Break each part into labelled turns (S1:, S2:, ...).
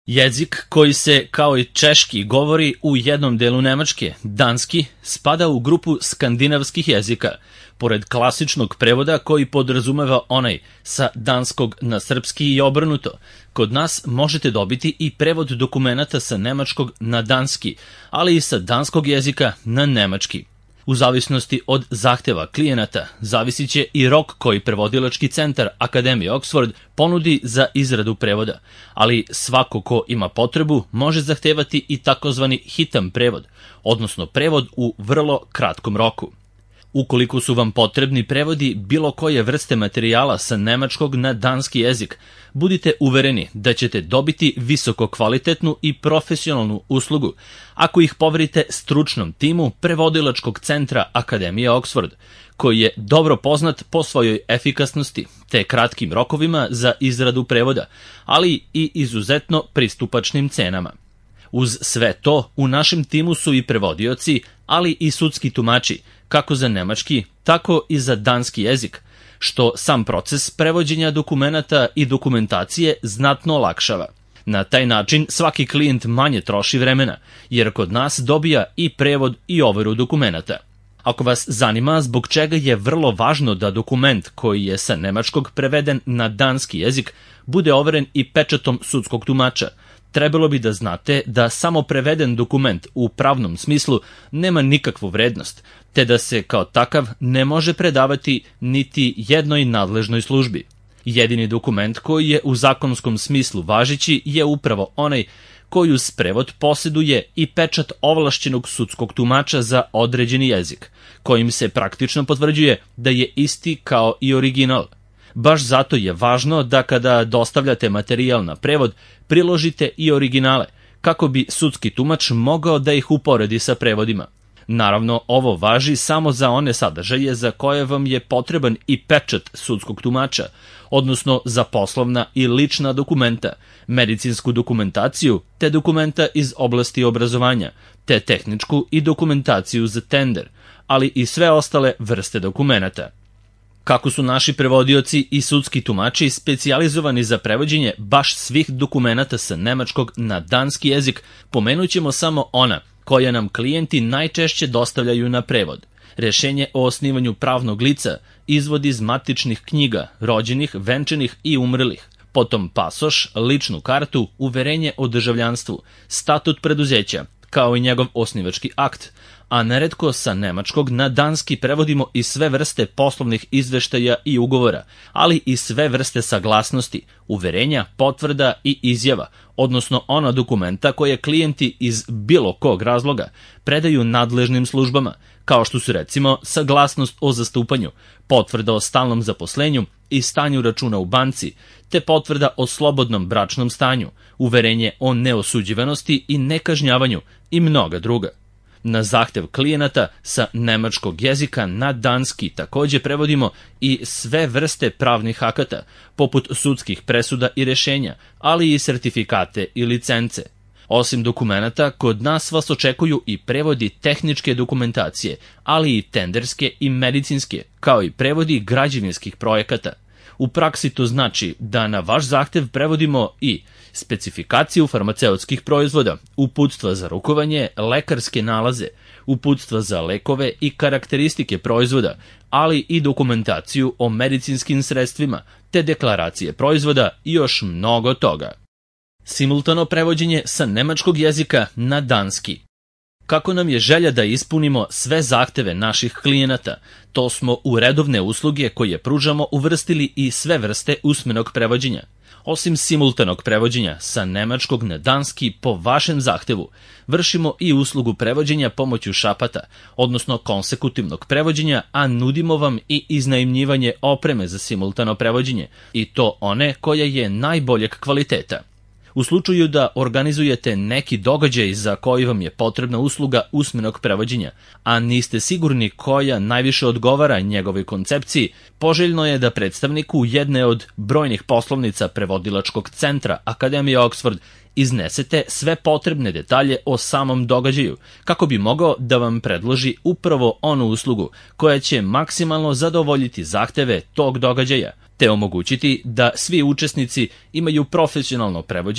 S1: Jezik koji se, kao i češki, govori u jednom delu Nemačke, danski, spada u grupu skandinavskih jezika, pored klasičnog prevoda koji podrazumeva onaj sa danskog na srpski i obrnuto. Kod nas možete dobiti i prevod dokumenata sa nemačkog na danski, ali i sa danskog jezika na nemački. U zavisnosti od zahteva klijenata, zavisit će i rok koji prevodilački centar Akademije Oxford ponudi za izradu prevoda, ali svako ko ima potrebu može zahtevati i takozvani hitan prevod, odnosno prevod u vrlo kratkom roku. Ukoliko su vam potrebni prevodi bilo koje vrste materijala sa nemačkog na danski jezik, budite uvereni da ćete dobiti visoko kvalitetnu i profesionalnu uslugu ako ih poverite stručnom timu prevodilačkog centra Akademije Oxford, koji je dobro poznat po svojoj efikasnosti te kratkim rokovima za izradu prevoda, ali i izuzetno pristupačnim cenama. Uz sve to, u našem timu su i prevodioci, ali i sudski tumači, kako za nemački, tako i za danski jezik, što sam proces prevođenja dokumenata i dokumentacije znatno olakšava. Na taj način svaki klijent manje troši vremena, jer kod nas dobija i prevod i overu dokumenata. Ako vas zanima zbog čega je vrlo važno da dokument koji je sa nemačkog preveden na danski jezik bude overen i pečatom sudskog tumača, trebalo bi da znate da samo preveden dokument u pravnom smislu nema nikakvu vrednost, te da se kao takav ne može predavati niti jednoj nadležnoj službi. Jedini dokument koji je u zakonskom smislu važeći je upravo onaj koji uz prevod posjeduje i pečat ovlašćenog sudskog tumača za određeni jezik, kojim se praktično potvrđuje da je isti kao i original. Baš zato je važno da kada dostavljate materijal na prevod, priložite i originale, kako bi sudski tumač mogao da ih uporedi sa prevodima. Naravno, ovo važi samo za one sadržaje za koje vam je potreban i pečat sudskog tumača, odnosno za poslovna i lična dokumenta, medicinsku dokumentaciju, te dokumenta iz oblasti obrazovanja, te tehničku i dokumentaciju za tender, ali i sve ostale vrste dokumenata. Kako su naši prevodioci i sudski tumači specijalizovani za prevođenje baš svih dokumenata sa nemačkog na danski jezik, pomenut ćemo samo ona koja nam klijenti najčešće dostavljaju na prevod: rešenje o osnivanju pravnog lica, izvod iz matičnih knjiga, rođenih, venčanih i umrlih, potom pasoš, ličnu kartu, uverenje o državljanstvu, statut preduzeća, kao i njegov osnivački akt, a neretko sa nemačkog na danski prevodimo i sve vrste poslovnih izveštaja i ugovora, ali i sve vrste saglasnosti, uverenja, potvrda i izjava, odnosno ona dokumenta koje klijenti iz bilo kog razloga predaju nadležnim službama, kao što su recimo saglasnost o zastupanju, potvrda o stalnom zaposlenju i stanju računa u banci, te potvrda o slobodnom bračnom stanju, uverenje o neosuđivanosti i nekažnjavanju i mnoga druga. Na zahtev klijenata sa nemačkog jezika na danski takođe prevodimo i sve vrste pravnih akata, poput sudskih presuda i rešenja, ali i sertifikate i licence. Osim dokumenata, kod nas vas očekuju i prevodi tehničke dokumentacije, ali i tenderske i medicinske, kao i prevodi građevinskih projekata. U praksi to znači da na vaš zahtev prevodimo i specifikaciju farmaceutskih proizvoda, uputstva za rukovanje, lekarske nalaze, uputstva za lekove i karakteristike proizvoda, ali i dokumentaciju o medicinskim sredstvima, te deklaracije proizvoda i još mnogo toga. Simultano prevođenje sa nemačkog jezika na danski. Kako nam je želja da ispunimo sve zahteve naših klijenata, to smo u redovne usluge koje pružamo uvrstili i sve vrste usmenog prevođenja. Osim simultanog prevođenja sa nemačkog na danski po vašem zahtevu, vršimo i uslugu prevođenja pomoću šapata, odnosno konsekutivnog prevođenja, a nudimo vam i iznajmljivanje opreme za simultano prevođenje, i to one koja je najboljeg kvaliteta. U slučaju da organizujete neki događaj za koji vam je potrebna usluga usmenog prevođenja, a niste sigurni koja najviše odgovara njegovoj koncepciji, poželjno je da predstavniku jedne od brojnih poslovnica prevodilačkog centra Akademije Oxford iznesete sve potrebne detalje o samom događaju, kako bi mogao da vam predloži upravo onu uslugu koja će maksimalno zadovoljiti zahteve tog događaja, te omogućiti da svi učesnici imaju profesionalno prevođenje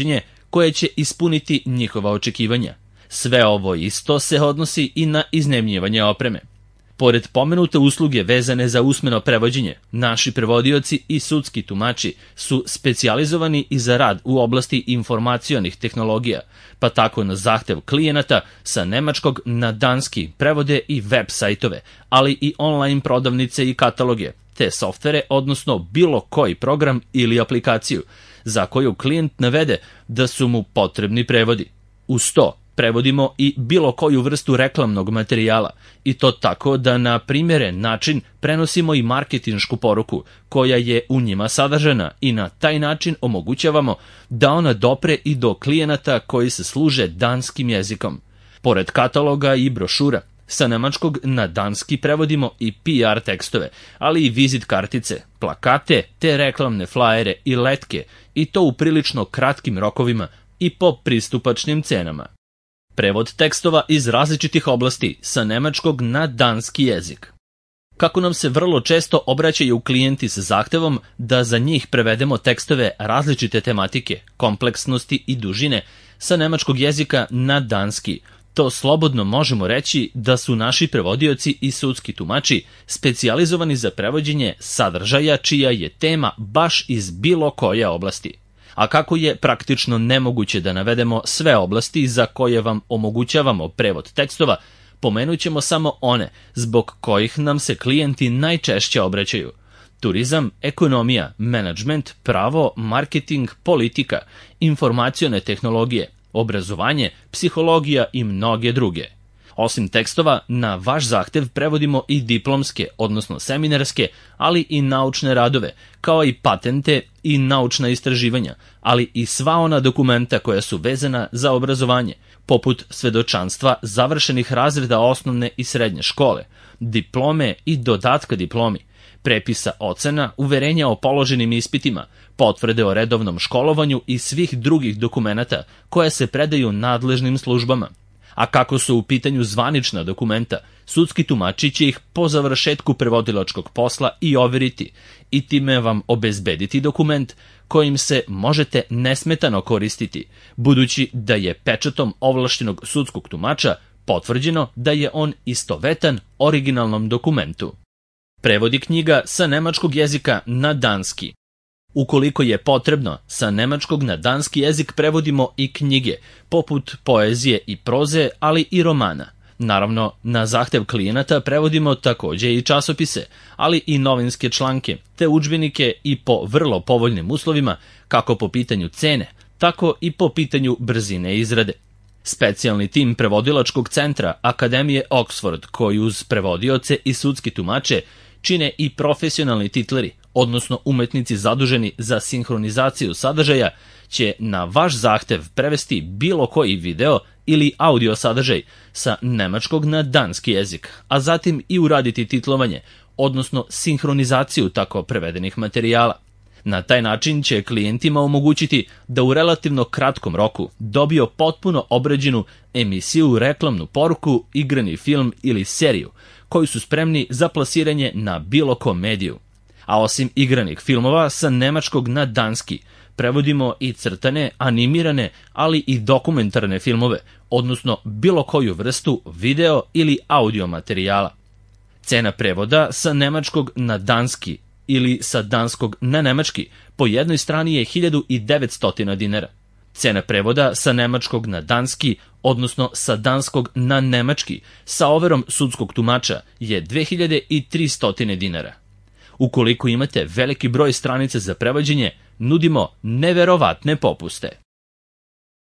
S1: koje će ispuniti njihova očekivanja. Sve ovo isto se odnosi i na iznajmljivanje opreme. Pored pomenute usluge vezane za usmeno prevođenje, naši prevodioci i sudski tumači su specijalizovani i za rad u oblasti informacionih tehnologija, pa tako na zahtev klijenata sa nemačkog na danski prevode i web sajtove, ali i online prodavnice i kataloge, te softvere, odnosno bilo koji program ili aplikaciju, za koju klijent navede da su mu potrebni prevodi. Uz to, prevodimo i bilo koju vrstu reklamnog materijala, i to tako da na primjeren način prenosimo i marketinšku poruku koja je u njima sadržana i na taj način omogućavamo da ona dopre i do klijenata koji se služe danskim jezikom. Pored kataloga i brošura, sa nemačkog na danski prevodimo i PR tekstove, ali i vizit kartice, plakate te reklamne flajere i letke, i to u prilično kratkim rokovima i po pristupačnim cenama. Prevod tekstova iz različitih oblasti sa nemačkog na danski jezik. Kako nam se vrlo često obraćaju klijenti sa zahtevom da za njih prevedemo tekstove različite tematike, kompleksnosti i dužine sa nemačkog jezika na danski, to slobodno možemo reći da su naši prevodioci i sudski tumači specijalizovani za prevođenje sadržaja čija je tema baš iz bilo koje oblasti. A kako je praktično nemoguće da navedemo sve oblasti za koje vam omogućavamo prevod tekstova, pomenut ćemo samo one zbog kojih nam se klijenti najčešće obraćaju: turizam, ekonomija, menadžment, pravo, marketing, politika, informacione tehnologije, obrazovanje, psihologija i mnoge druge. Osim tekstova, na vaš zahtev prevodimo i diplomske, odnosno seminarske, ali i naučne radove, kao i patente i naučna istraživanja, ali i sva ona dokumenta koja su vezana za obrazovanje, poput svedočanstva završenih razreda osnovne i srednje škole, diplome i dodatka diplomi, prepisa ocena, uverenja o položenim ispitima, potvrde o redovnom školovanju i svih drugih dokumenata koje se predaju nadležnim službama. A kako su u pitanju zvanična dokumenta, sudski tumači će ih po završetku prevodilačkog posla i overiti i time vam obezbediti dokument kojim se možete nesmetano koristiti, budući da je pečatom ovlaštenog sudskog tumača potvrđeno da je on istovetan originalnom dokumentu. Prevodi knjiga sa nemačkog jezika na danski. Ukoliko je potrebno, sa nemačkog na danski jezik prevodimo i knjige, poput poezije i proze, ali i romana. Naravno, na zahtev klijenata prevodimo takođe i časopise, ali i novinske članke, te udžbenike i po vrlo povoljnim uslovima, kako po pitanju cene, tako i po pitanju brzine izrade. Specijalni tim prevodilačkog centra Akademije Oxford, koji uz prevodioce i sudski tumače čine i profesionalni titleri, odnosno umetnici zaduženi za sinhronizaciju sadržaja, će na vaš zahtev prevesti bilo koji video ili audio sadržaj sa nemačkog na danski jezik, a zatim i uraditi titlovanje, odnosno sinhronizaciju tako prevedenih materijala. Na taj način će klijentima omogućiti da u relativno kratkom roku dobiju potpuno obrađenu emisiju, reklamnu poruku, igrani film ili seriju, koji su spremni za plasiranje na bilo kom mediju. A osim igranih filmova sa nemačkog na danski, prevodimo i crtane, animirane, ali i dokumentarne filmove, odnosno bilo koju vrstu video ili audio materijala. Cena prevoda sa nemačkog na danski ili sa danskog na nemački po jednoj strani je 1900 dinara. Cena prevoda sa nemačkog na danski, odnosno sa danskog na nemački, sa overom sudskog tumača je 2300 dinara. Ukoliko imate veliki broj stranica za prevođenje, nudimo neverovatne popuste.